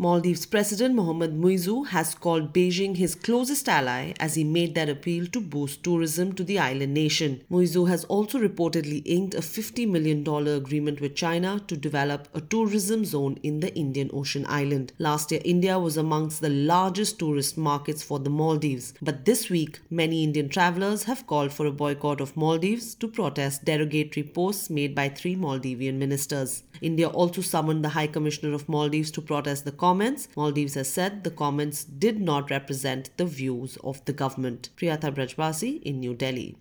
Maldives President Mohamed Muizzu has called Beijing his closest ally as he made that appeal to boost tourism to the island nation. Muizzu has also reportedly inked a $50 million agreement with China to develop a tourism zone in the Indian Ocean island. Last year, India was amongst the largest tourist markets for the Maldives. But this week, many Indian travelers have called for a boycott of Maldives to protest derogatory posts made by 3 Maldivian ministers. India also summoned the High Commissioner of Maldives to protest the comments. Maldives has said the comments did not represent the views of the government. Priyatha Brajbasi in New Delhi.